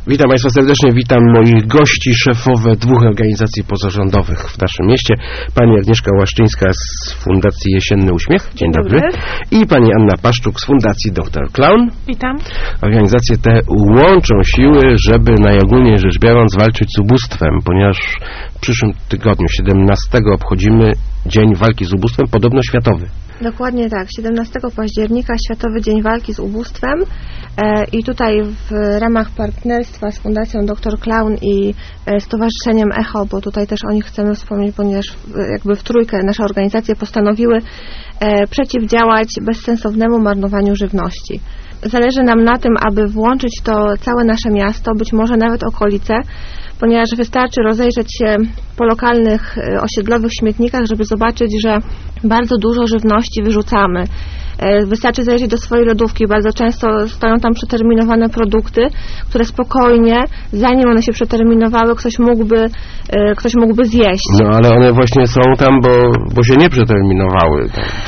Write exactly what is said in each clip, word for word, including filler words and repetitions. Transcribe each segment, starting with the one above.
Witam Państwa serdecznie, witam moich gości, szefowe dwóch organizacji pozarządowych w naszym mieście. Pani Agnieszka Łaszczyńska z Fundacji Jesienny Uśmiech. Dzień, Dzień dobry. dobry. I pani Anna Paszczuk z Fundacji doktor Clown. Witam. Organizacje te łączą siły, żeby najogólniej rzecz biorąc walczyć z ubóstwem, ponieważ w przyszłym tygodniu, siedemnastego, obchodzimy Dzień Walki z Ubóstwem, podobno światowy. Dokładnie tak. siedemnastego października Światowy Dzień Walki z Ubóstwem e, i tutaj w ramach partnerstwa z Fundacją doktor Clown i e, Stowarzyszeniem Echo, bo tutaj też o nich chcemy wspomnieć, ponieważ e, jakby w trójkę nasze organizacje postanowiły e, przeciwdziałać bezsensownemu marnowaniu żywności. Zależy nam na tym, aby włączyć to całe nasze miasto, być może nawet okolice, ponieważ wystarczy rozejrzeć się po lokalnych osiedlowych śmietnikach, żeby zobaczyć, że bardzo dużo żywności wyrzucamy. Wystarczy zajrzeć do swojej lodówki. Bardzo często stoją tam przeterminowane produkty, które spokojnie, zanim one się przeterminowały, ktoś mógłby, ktoś mógłby zjeść. No ale one właśnie są tam, bo, bo się nie przeterminowały.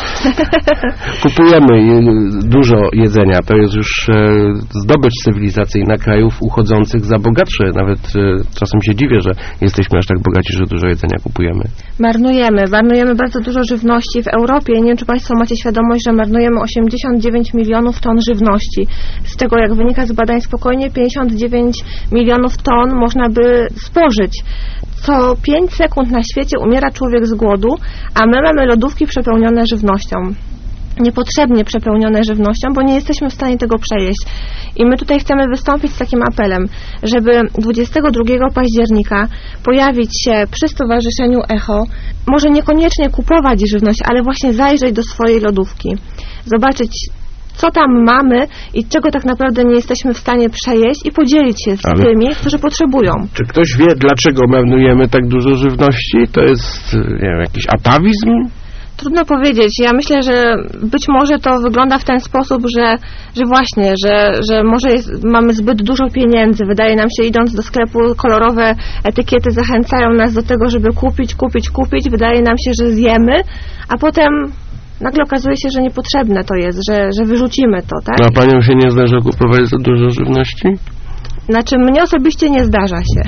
Kupujemy dużo jedzenia. To jest już zdobycz cywilizacyjna krajów uchodzących za bogatsze. Nawet czasem się dziwię, że jesteśmy aż tak bogaci, że dużo jedzenia kupujemy. Marnujemy. Marnujemy bardzo dużo żywności w Europie. Nie wiem, czy Państwo macie świadomość, że marnujemy osiemdziesiąt dziewięć milionów ton żywności. Z tego, jak wynika z badań, spokojnie pięćdziesiąt dziewięć milionów ton można by spożyć. Co pięć sekund na świecie umiera człowiek z głodu, a my mamy lodówki przepełnione żywnością. Niepotrzebnie przepełnione żywnością, bo nie jesteśmy w stanie tego przejeść. I my tutaj chcemy wystąpić z takim apelem, żeby dwudziestego drugiego października pojawić się przy Stowarzyszeniu Echo, może niekoniecznie kupować żywność, ale właśnie zajrzeć do swojej lodówki, zobaczyć, co tam mamy i czego tak naprawdę nie jesteśmy w stanie przejeść i podzielić się z ale tymi, którzy potrzebują. Czy ktoś wie, dlaczego marnujemy tak dużo żywności? To jest, nie wiem, jakiś atawizm? Trudno powiedzieć. Ja myślę, że być może to wygląda w ten sposób, że, że właśnie, że, że może jest, mamy zbyt dużo pieniędzy. Wydaje nam się, idąc do sklepu, kolorowe etykiety zachęcają nas do tego, żeby kupić, kupić, kupić. Wydaje nam się, że zjemy, a potem nagle okazuje się, że niepotrzebne to jest, że, że wyrzucimy to, tak? A panią się nie zdarza kupować za dużo żywności? Znaczy, mnie osobiście nie zdarza się.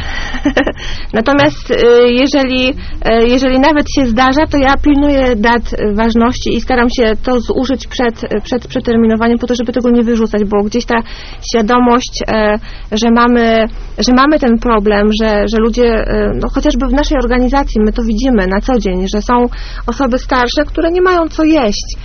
Natomiast jeżeli, jeżeli nawet się zdarza, to ja pilnuję dat ważności i staram się to zużyć przed, przed przeterminowaniem po to, żeby tego nie wyrzucać, bo gdzieś ta świadomość, że mamy, że mamy ten problem, że, że ludzie, no chociażby w naszej organizacji my to widzimy na co dzień, że są osoby starsze, które nie mają co jeść.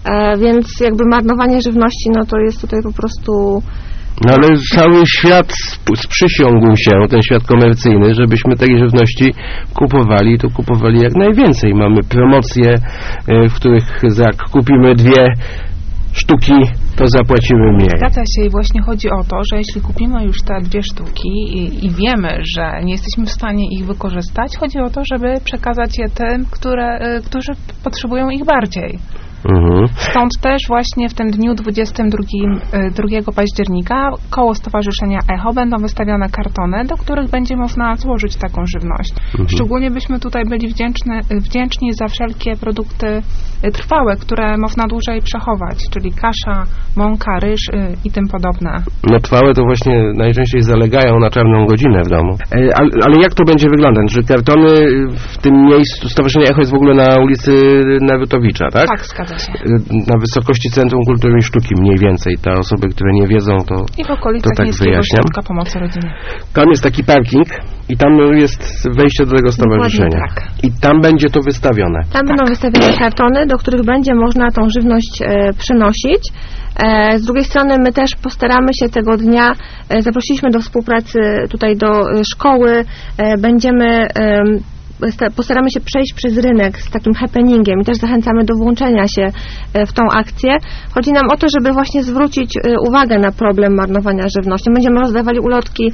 Więc jakby marnowanie żywności, no to jest tutaj po prostu... No ale cały świat sprzysiągł się, ten świat komercyjny, żebyśmy tej żywności kupowali, to kupowali jak najwięcej. Mamy promocje, w których jak kupimy dwie sztuki, to zapłacimy mniej. Zgadza się i właśnie chodzi o to, że jeśli kupimy już te dwie sztuki i, i wiemy, że nie jesteśmy w stanie ich wykorzystać, chodzi o to, żeby przekazać je tym, które, którzy potrzebują ich bardziej. Mhm. Stąd też właśnie w tym dniu dwudziestego drugiego października koło Stowarzyszenia Echo będą wystawione kartony, do których będzie można złożyć taką żywność. Mhm. Szczególnie byśmy tutaj byli wdzięczni, wdzięczni za wszelkie produkty trwałe, które można dłużej przechować, czyli kasza, mąka, ryż i tym podobne. No trwałe to właśnie najczęściej zalegają na czarną godzinę w domu. E, ale, ale jak to będzie wyglądać? Że kartony w tym miejscu, Stowarzyszenie Echo jest w ogóle na ulicy Narutowicza, tak? Tak, zgadza się. Na wysokości Centrum Kultury i Sztuki mniej więcej. Te osoby, które nie wiedzą, to I w okolicach to tak Miejskiego wyjaśniam. Ośrodka Pomocy Rodzinie. Tam jest taki parking i tam jest wejście do tego stowarzyszenia. Tak. I tam będzie to wystawione. Tam tak. będą wystawione kartony, do których będzie można tą żywność e, przynosić. E, z drugiej strony my też postaramy się tego dnia, e, zaprosiliśmy do współpracy tutaj do e, szkoły, e, będziemy e, postaramy się przejść przez rynek z takim happeningiem i też zachęcamy do włączenia się w tą akcję. Chodzi nam o to, żeby właśnie zwrócić uwagę na problem marnowania żywności. Będziemy rozdawali ulotki.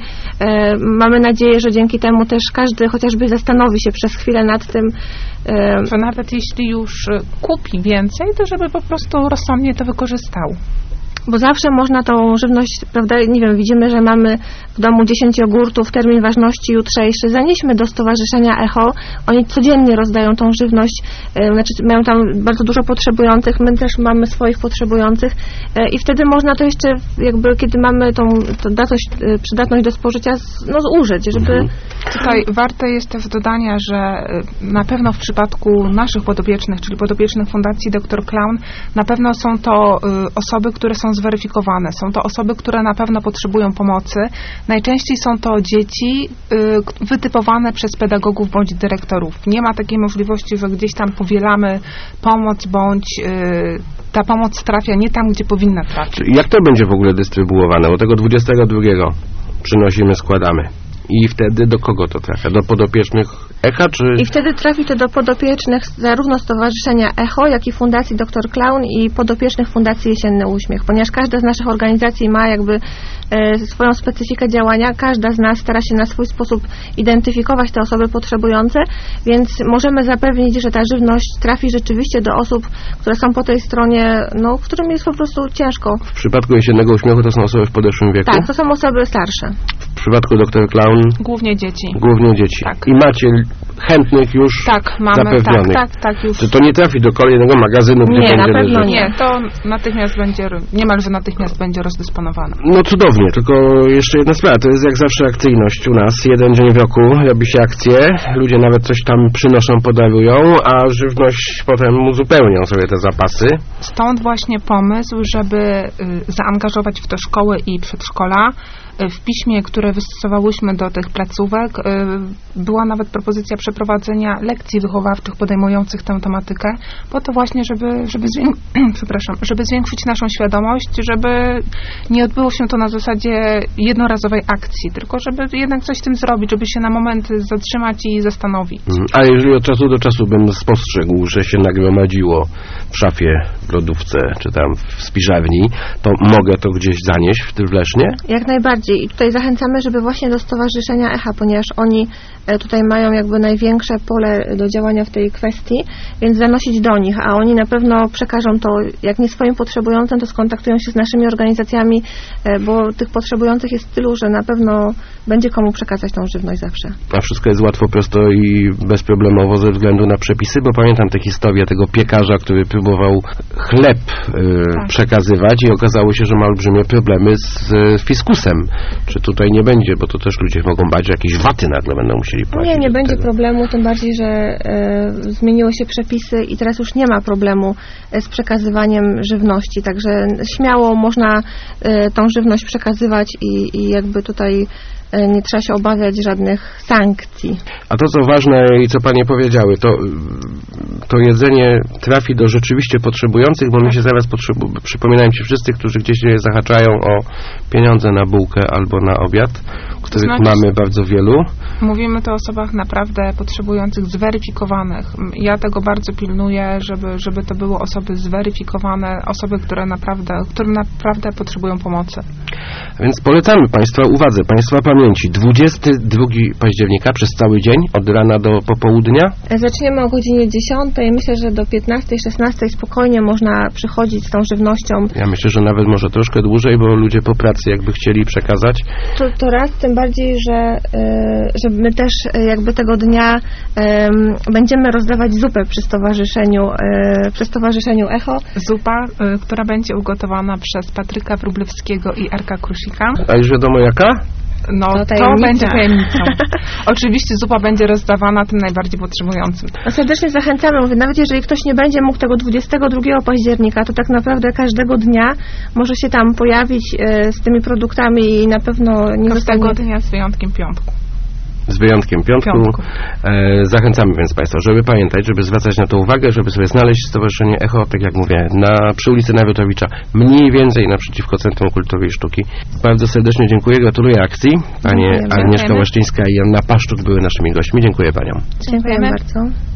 Mamy nadzieję, że dzięki temu też każdy chociażby zastanowi się przez chwilę nad tym. Że nawet jeśli już kupi więcej, to żeby po prostu rozsądnie to wykorzystał. Bo zawsze można tą żywność, prawda, nie wiem, widzimy, że mamy w domu dziesięć jogurtów, termin ważności jutrzejszy, zanieśmy do Stowarzyszenia Echo, oni codziennie rozdają tą żywność, e, znaczy mają tam bardzo dużo potrzebujących, my też mamy swoich potrzebujących e, i wtedy można to jeszcze, jakby kiedy mamy tą, tą datość, e, przydatność do spożycia, z, no zużyć, żeby... Mhm. Tutaj warte jest też dodania, że na pewno w przypadku naszych podopiecznych, czyli podopiecznych Fundacji doktor Klaun, na pewno są to y, osoby, które są zweryfikowane. Są to osoby, które na pewno potrzebują pomocy. Najczęściej są to dzieci y, wytypowane przez pedagogów bądź dyrektorów. Nie ma takiej możliwości, że gdzieś tam powielamy pomoc, bądź y, ta pomoc trafia nie tam, gdzie powinna trafić. Jak to będzie w ogóle dystrybuowane? Od tego dwudziestego drugiego przynosimy, składamy. I wtedy do kogo to trafia? Do podopiecznych Echa, czy... I wtedy trafi to do podopiecznych zarówno Stowarzyszenia Echo, jak i Fundacji doktor Klaun i podopiecznych Fundacji Jesienny Uśmiech, ponieważ każda z naszych organizacji ma jakby e, swoją specyfikę działania, każda z nas stara się na swój sposób identyfikować te osoby potrzebujące, więc możemy zapewnić, że ta żywność trafi rzeczywiście do osób, które są po tej stronie, no, którym jest po prostu ciężko. W przypadku Jesiennego Uśmiechu to są osoby w podeszłym wieku? Tak, to są osoby starsze. W przypadku doktor Klaun? Głównie dzieci. Głównie dzieci. Tak. I macie chętnych już tak, mamy, zapewnionych. Tak, tak, tak, już. Czy to nie trafi do kolejnego magazynu, gdzie nie, będzie na pewno leżeć? Nie, to natychmiast będzie, niemalże natychmiast będzie rozdysponowane. No cudownie, tylko jeszcze jedna sprawa, to jest jak zawsze akcyjność u nas. Jeden dzień w roku robi się akcje, ludzie nawet coś tam przynoszą, podarują, a żywność potem uzupełnią sobie te zapasy. Stąd właśnie pomysł, żeby y, zaangażować w to szkoły i przedszkola. W piśmie, które wystosowałyśmy do tych placówek, y, była nawet propozycja przeprowadzenia lekcji wychowawczych podejmujących tę tematykę, po to właśnie, żeby, żeby, zwięk- przepraszam, żeby zwiększyć naszą świadomość, żeby nie odbyło się to na zasadzie jednorazowej akcji, tylko żeby jednak coś z tym zrobić, żeby się na moment zatrzymać i zastanowić. Mm, a jeżeli od czasu do czasu bym spostrzegł, że się nagromadziło w szafie, w lodówce, czy tam w spiżarni, to mogę to gdzieś zanieść w w Lesznie? Jak najbardziej. I tutaj zachęcamy, żeby właśnie do Stowarzyszenia Echa, ponieważ oni tutaj mają jakby największe pole do działania w tej kwestii, więc zanosić do nich, a oni na pewno przekażą to, jak nie swoim potrzebującym, to skontaktują się z naszymi organizacjami, bo tych potrzebujących jest tylu, że na pewno będzie komu przekazać tą żywność zawsze. A wszystko jest łatwo, prosto i bezproblemowo ze względu na przepisy, bo pamiętam tę historię tego piekarza, który próbował chleb y, tak. przekazywać i okazało się, że ma olbrzymie problemy z y, fiskusem. Czy tutaj nie będzie, bo to też ludzie mogą bać, że jakieś waty nagle będą musieli płacić. Nie, nie będzie tego. problemu, tym bardziej, że e, zmieniły się przepisy i teraz już nie ma problemu z przekazywaniem żywności, także śmiało można e, tą żywność przekazywać i, i jakby tutaj e, nie trzeba się obawiać żadnych sankcji. A to, co ważne i co panie powiedziały, to, to jedzenie trafi do rzeczywiście potrzebujących, bo mi się zaraz potrzebu- przypominają ci wszyscy, którzy gdzieś zahaczają o pieniądze na bułkę albo na obiad, których znaczy, mamy bardzo wielu. Mówimy tu o osobach naprawdę potrzebujących, zweryfikowanych. Ja tego bardzo pilnuję, żeby, żeby to były osoby zweryfikowane, osoby, które naprawdę, którym naprawdę potrzebują pomocy. Więc polecamy Państwa uwadze, Państwa pamięci. dwudziestego drugiego października przez cały dzień, od rana do popołudnia. Zaczniemy o godzinie dziesiątej. Myślę, że do piętnastej, szesnastej spokojnie można przychodzić z tą żywnością. Ja myślę, że nawet może troszkę dłużej, bo ludzie po pracy jakby chcieli przekazać. To, to raz, tym bardziej, że, że my też jakby tego dnia będziemy rozdawać zupę przy stowarzyszeniu, przy stowarzyszeniu Echo. Zupa, która będzie ugotowana przez Patryka Wróblewskiego i Arka Krusika. A już wiadomo jaka? No, to, to będzie tajemnicą. Oczywiście zupa będzie rozdawana tym najbardziej potrzebującym. No, serdecznie zachęcamy. Mówię, nawet jeżeli ktoś nie będzie mógł tego dwudziestego drugiego października, to tak naprawdę każdego dnia może się tam pojawić e, z tymi produktami i na pewno nie Każdego zostanie... dnia z wyjątkiem piątku. Z wyjątkiem piątku. piątku. E, zachęcamy więc Państwa, żeby pamiętać, żeby zwracać na to uwagę, żeby sobie znaleźć Stowarzyszenie Echo, tak jak mówię, na, przy ulicy Narutowicza, mniej więcej naprzeciwko Centrum Kultury i Sztuki. Bardzo serdecznie dziękuję, gratuluję akcji. Panie Dziękujemy. Agnieszka Łaszczyńska i Anna Paszczuk były naszymi gośćmi. Dziękuję Paniom. Dziękujemy bardzo.